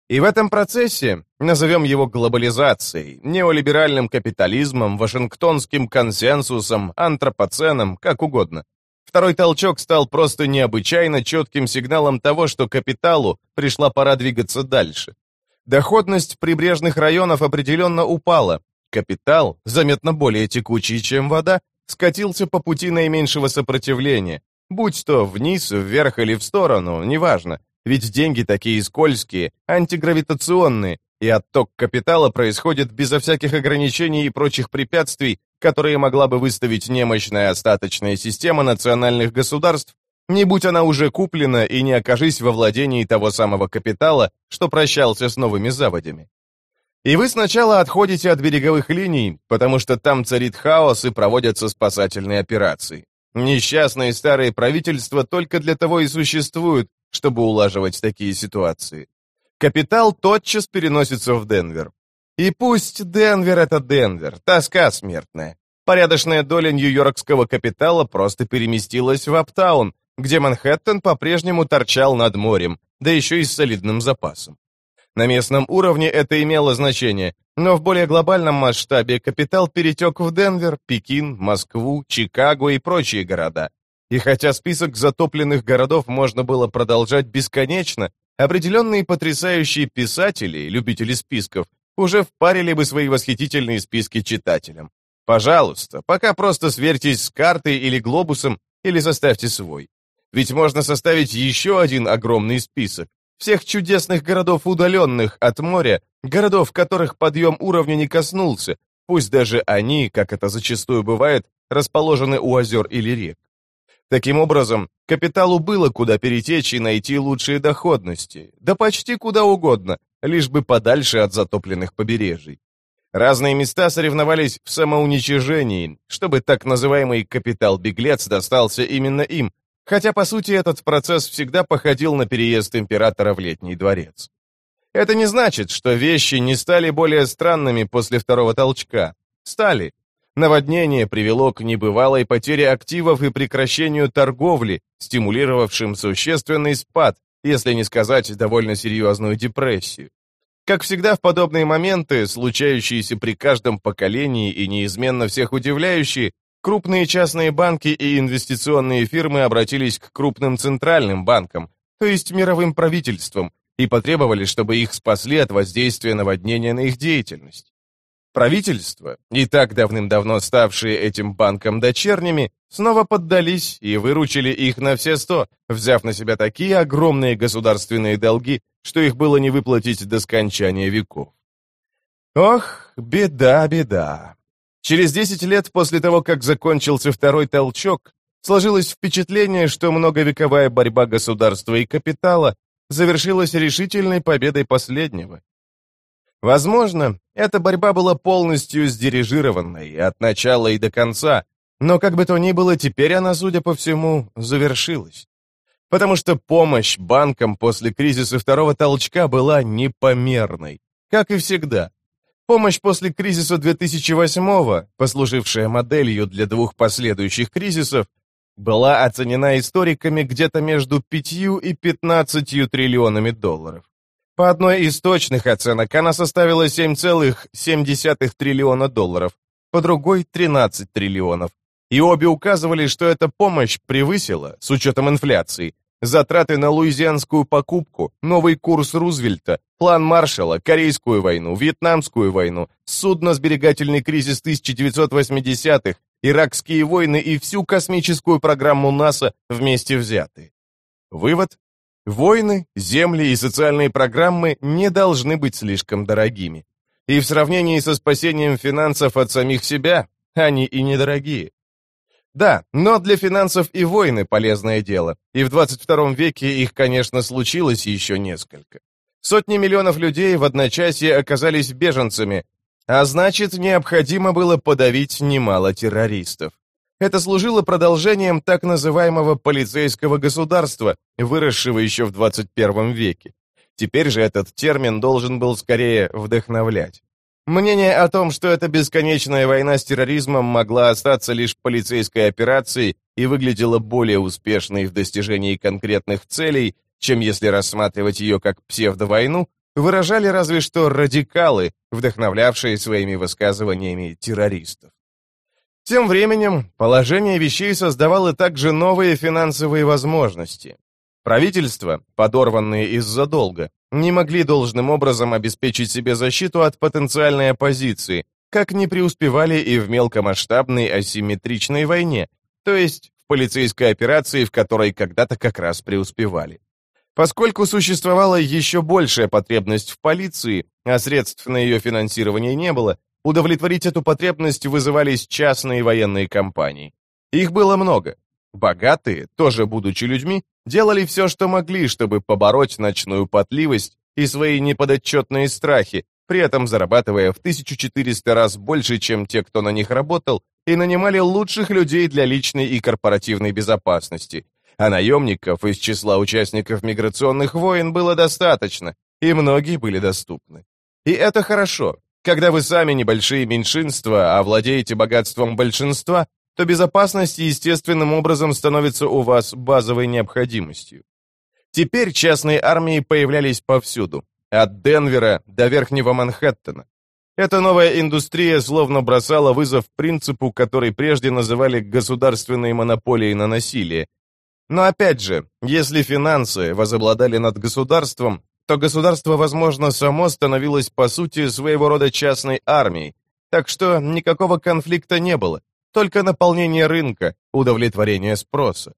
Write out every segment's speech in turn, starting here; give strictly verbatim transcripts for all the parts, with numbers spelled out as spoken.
И в этом процессе, назовем его глобализацией, неолиберальным капитализмом, вашингтонским консенсусом, антропоценом, как угодно, второй толчок стал просто необычайно четким сигналом того, что капиталу пришла пора двигаться дальше. Доходность прибрежных районов определенно упала. Капитал, заметно более текучий, чем вода, скатился по пути наименьшего сопротивления, будь то вниз, вверх или в сторону, неважно, ведь деньги такие скользкие, антигравитационные, и отток капитала происходит безо всяких ограничений и прочих препятствий, которые могла бы выставить немощная остаточная система национальных государств, не будь она уже куплена и не окажись во владении того самого капитала, что прощался с новыми заводями. И вы сначала отходите от береговых линий, потому что там царит хаос и проводятся спасательные операции. Несчастные старые правительства только для того и существуют, чтобы улаживать такие ситуации. Капитал тотчас переносится в Денвер. И пусть Денвер — это Денвер, тоска смертная. Порядочная доля нью-йоркского капитала просто переместилась в Аптаун, где Манхэттен по-прежнему торчал над морем, да еще и с солидным запасом. На местном уровне это имело значение, но в более глобальном масштабе капитал перетек в Денвер, Пекин, Москву, Чикаго и прочие города. И хотя список затопленных городов можно было продолжать бесконечно, определенные потрясающие писатели, любители списков, уже впарили бы свои восхитительные списки читателям. Пожалуйста, пока просто сверьтесь с картой или глобусом, или составьте свой. Ведь можно составить еще один огромный список всех чудесных городов, удаленных от моря, городов, которых подъем уровня не коснулся, пусть даже они, как это зачастую бывает, расположены у озер или рек. Таким образом, капиталу было куда перетечь и найти лучшие доходности, да почти куда угодно, лишь бы подальше от затопленных побережий. Разные места соревновались в самоуничижении, чтобы так называемый капитал-беглец достался именно им, хотя, по сути, этот процесс всегда походил на переезд императора в Летний дворец. Это не значит, что вещи не стали более странными после второго толчка. Стали. Наводнение привело к небывалой потере активов и прекращению торговли, стимулировавшим существенный спад, если не сказать довольно серьезную депрессию. Как всегда в подобные моменты, случающиеся при каждом поколении и неизменно всех удивляющие, крупные частные банки и инвестиционные фирмы обратились к крупным центральным банкам, то есть мировым правительствам, и потребовали, чтобы их спасли от воздействия наводнения на их деятельность. Правительства, и так давным-давно ставшие этим банком дочерними, снова поддались и выручили их на все сто, взяв на себя такие огромные государственные долги, что их было не выплатить до скончания веков. Ох, беда, беда. Через десять лет после того, как закончился второй толчок, сложилось впечатление, что многовековая борьба государства и капитала завершилась решительной победой последнего. Возможно, эта борьба была полностью сдирижированной от начала и до конца, но как бы то ни было, теперь она, судя по всему, завершилась. Потому что помощь банкам после кризиса второго толчка была непомерной, как и всегда. Помощь после кризиса две тысячи восьмого, послужившая моделью для двух последующих кризисов, была оценена историками где-то между пятью и пятнадцатью триллионами долларов. По одной из точных оценок она составила семь целых семь десятых триллиона долларов, по другой — тринадцать триллионов. И обе указывали, что эта помощь превысила, с учетом инфляции, затраты на луизианскую покупку, новый курс Рузвельта, план Маршалла, Корейскую войну, Вьетнамскую войну, судно-сберегательный кризис тысяча девятьсот восьмидесятых, иракские войны и всю космическую программу НАСА вместе взятые. Вывод: войны, земли и социальные программы не должны быть слишком дорогими. И в сравнении со спасением финансов от самих себя, они и недорогие. Да, но для финансов и войны полезное дело, и в двадцать втором веке их, конечно, случилось еще несколько. Сотни миллионов людей в одночасье оказались беженцами, а значит, необходимо было подавить немало террористов. Это служило продолжением так называемого полицейского государства, выросшего еще в двадцать первом веке. Теперь же этот термин должен был скорее вдохновлять. Мнение о том, что эта бесконечная война с терроризмом могла остаться лишь полицейской операцией и выглядела более успешной в достижении конкретных целей, чем если рассматривать ее как псевдовойну, выражали разве что радикалы, вдохновлявшие своими высказываниями террористов. Тем временем положение вещей создавало также новые финансовые возможности. Правительства, подорванные из-за долга, не могли должным образом обеспечить себе защиту от потенциальной оппозиции, как не преуспевали и в мелкомасштабной асимметричной войне, то есть в полицейской операции, в которой когда-то как раз преуспевали. Поскольку существовала еще большая потребность в полиции, а средств на ее финансирование не было, удовлетворить эту потребность вызывались частные военные компании. Их было много. Богатые, тоже будучи людьми, делали все, что могли, чтобы побороть ночную потливость и свои неподотчетные страхи, при этом зарабатывая в тысячу четыреста раз больше, чем те, кто на них работал, и нанимали лучших людей для личной и корпоративной безопасности. А наемников из числа участников миграционных войн было достаточно, и многие были доступны. И это хорошо. Когда вы сами небольшие меньшинства, а владеете богатством большинства, то безопасность естественным образом становится у вас базовой необходимостью. Теперь частные армии появлялись повсюду, от Денвера до Верхнего Манхэттена. Эта новая индустрия словно бросала вызов принципу, который прежде называли государственной монополией на насилие. Но опять же, если финансы возобладали над государством, то государство, возможно, само становилось по сути своего рода частной армией, так что никакого конфликта не было, только наполнение рынка, удовлетворение спроса.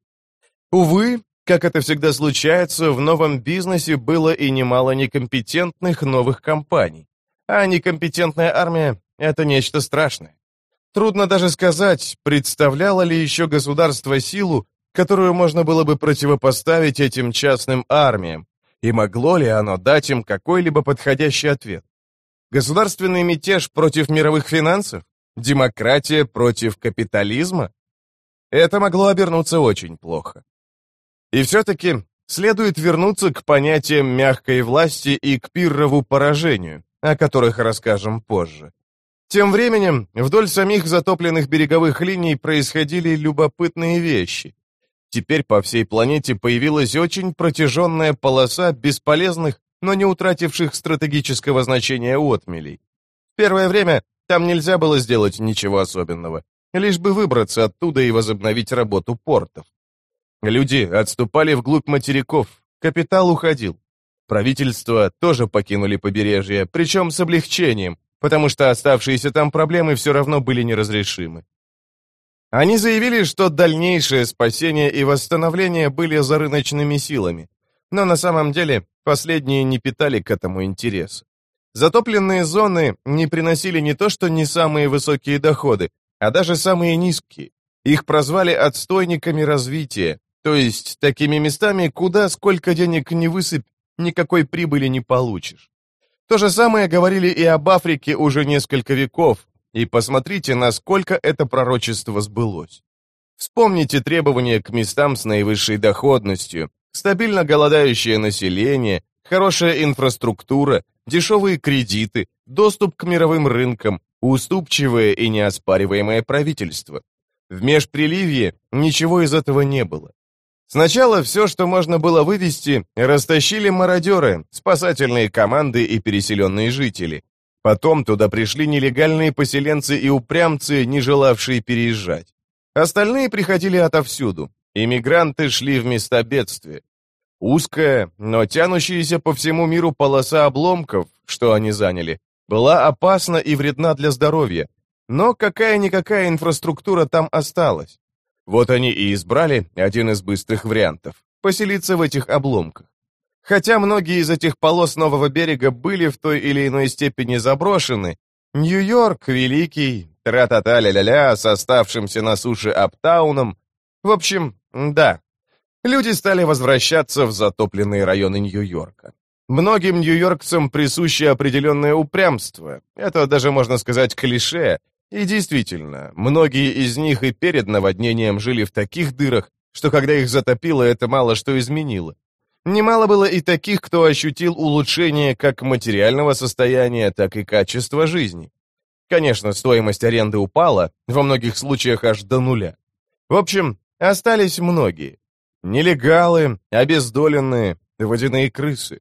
Увы, как это всегда случается, в новом бизнесе было и немало некомпетентных новых компаний, а некомпетентная армия — это нечто страшное. Трудно даже сказать, представляло ли еще государство силу, которую можно было бы противопоставить этим частным армиям, и могло ли оно дать им какой-либо подходящий ответ? Государственный мятеж против мировых финансов? Демократия против капитализма? Это могло обернуться очень плохо. И все-таки следует вернуться к понятиям мягкой власти и к Пиррову поражению, о которых расскажем позже. Тем временем вдоль самих затопленных береговых линий происходили любопытные вещи. Теперь по всей планете появилась очень протяженная полоса бесполезных, но не утративших стратегического значения отмелей. В первое время там нельзя было сделать ничего особенного, лишь бы выбраться оттуда и возобновить работу портов. Люди отступали вглубь материков, капитал уходил. Правительства тоже покинули побережье, причем с облегчением, потому что оставшиеся там проблемы все равно были неразрешимы. Они заявили, что дальнейшее спасение и восстановление были за рыночными силами, но на самом деле последние не питали к этому интереса. Затопленные зоны не приносили не то что не самые высокие доходы, а даже самые низкие. Их прозвали отстойниками развития, то есть такими местами, куда сколько денег не высыпь, никакой прибыли не получишь. То же самое говорили и об Африке уже несколько веков, и посмотрите, насколько это пророчество сбылось. Вспомните требования к местам с наивысшей доходностью, стабильно голодающее население, хорошая инфраструктура, дешевые кредиты, доступ к мировым рынкам, уступчивое и неоспариваемое правительство. В межприливье ничего из этого не было. Сначала все, что можно было вывести, растащили мародеры, спасательные команды и переселенные жители. Потом туда пришли нелегальные поселенцы и упрямцы, не желавшие переезжать. Остальные приходили отовсюду. Иммигранты шли в места бедствия. Узкая, но тянущаяся по всему миру полоса обломков, что они заняли, была опасна и вредна для здоровья. Но какая-никакая инфраструктура там осталась. Вот они и избрали один из быстрых вариантов – поселиться в этих обломках. Хотя многие из этих полос нового берега были в той или иной степени заброшены, Нью-Йорк великий, тра-та-та-ля-ля-ля, с оставшимся на суше аптауном. В общем, да, люди стали возвращаться в затопленные районы Нью-Йорка. Многим нью-йоркцам присуще определенное упрямство, это даже можно сказать клише, и действительно, многие из них и перед наводнением жили в таких дырах, что когда их затопило, это мало что изменило. Немало было и таких, кто ощутил улучшение как материального состояния, так и качества жизни. Конечно, стоимость аренды упала, во многих случаях аж до нуля. В общем, остались многие. Нелегалы, обездоленные, водяные крысы.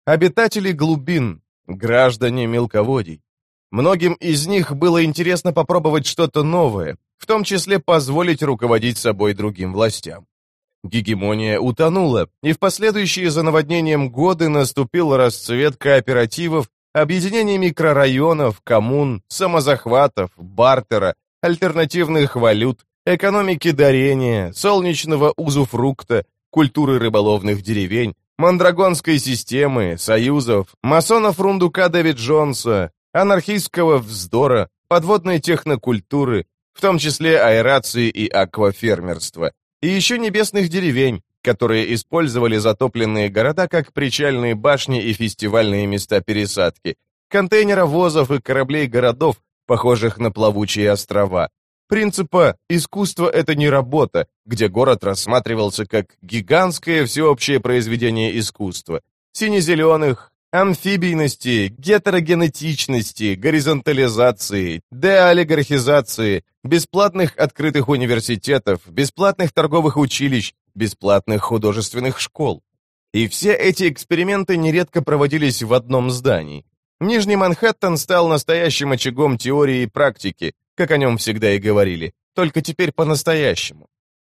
Обитатели глубин, граждане мелководий. Многим из них было интересно попробовать что-то новое, в том числе позволить руководить собой другим властям. Гегемония утонула, и в последующие за наводнением годы наступил расцвет кооперативов, объединений микрорайонов, коммун, самозахватов, бартера, альтернативных валют, экономики дарения, солнечного узуфрукта, культуры рыболовных деревень, мандрагонской системы, союзов, масонов Рундука Дэвид Джонса, анархистского вздора, подводной технокультуры, в том числе аэрации и аквафермерства, и еще небесных деревень, которые использовали затопленные города как причальные башни и фестивальные места пересадки, контейнеровозов и кораблей городов, похожих на плавучие острова. Принципа «искусство — это не работа», где город рассматривался как гигантское всеобщее произведение искусства, сине-зеленых, амфибийности, гетерогенетичности, горизонтализации, деолигархизации, бесплатных открытых университетов, бесплатных торговых училищ, бесплатных художественных школ. И все эти эксперименты нередко проводились в одном здании. Нижний Манхэттен стал настоящим очагом теории и практики, как о нем всегда и говорили, только теперь по-настоящему.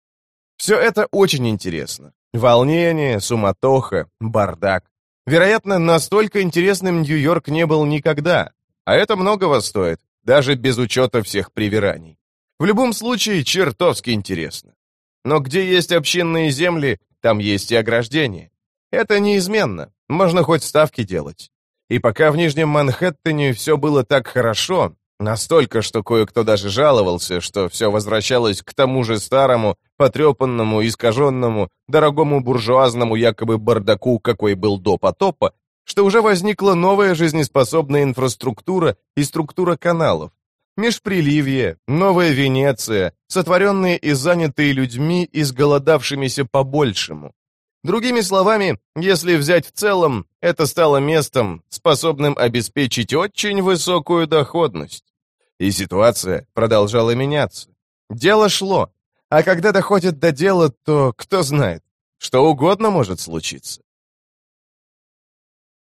Все это очень интересно. Волнение, суматоха, бардак. Вероятно, настолько интересным Нью-Йорк не был никогда, а это многого стоит, даже без учета всех привираний. В любом случае, чертовски интересно. Но где есть общинные земли, там есть и ограждение. Это неизменно, можно хоть ставки делать. И пока в Нижнем Манхэттене все было так хорошо, настолько, что кое-кто даже жаловался, что все возвращалось к тому же старому, потрепанному, искаженному, дорогому буржуазному якобы бардаку, какой был до потопа, что уже возникла новая жизнеспособная инфраструктура и структура каналов. Межприливье, Новая Венеция, сотворенные и занятые людьми, изголодавшимися по-большему. Другими словами, если взять в целом, это стало местом, способным обеспечить очень высокую доходность. И ситуация продолжала меняться. Дело шло, а когда доходит до дела, то кто знает, что угодно может случиться.